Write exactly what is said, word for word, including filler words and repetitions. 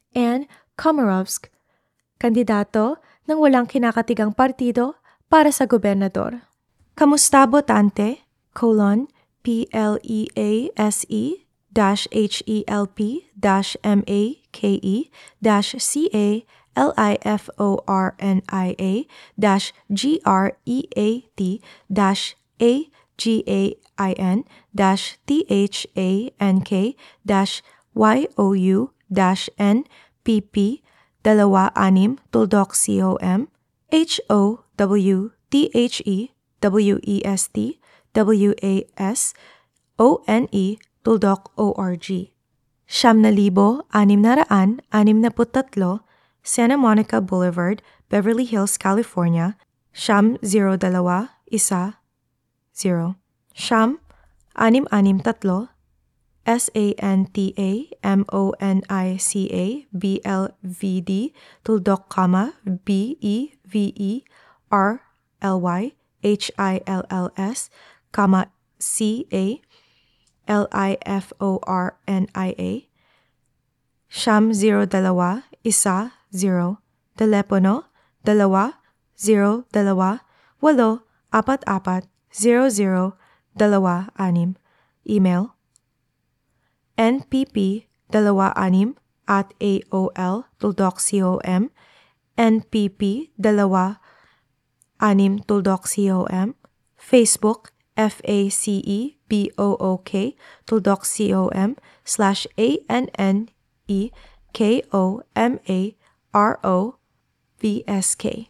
Ann Komarovsk, kandidato ng walang kinakatigang partido para sa gobernador. Kamusta botante? Colon, P L E A S E dash H E L P dash M A K E dash C A L I F O R N I A dash G R E A T dash A G A I N dash T H A N K dash Y O U dash N P P dalawa anim tuldok com H O W T H E W E S T W A S O N E tuldok org. Siyam na libo, anim na raan, anim na putatlo, Santa Monica Boulevard, Beverly Hills, California, Siyam zero dalawa, isa, zero. Siyam, anim anim tatlo, S A N T A M O N I C A B L V D tuldok comma B E V E R L Y H I L L S comma C A L I F O R N I A. Siyam zero dalawa, isa, zero. Telepono, dalawa, zero, dalawa, walo, apat apat, zero zero, dalawa, anim. Email, npp, dalawa anim, at A O L, tuldok com, npp, dalawa, anim, tuldok com, Facebook, F A C E B O O K, tuldok com, slash A N N E K O M A R O V S K.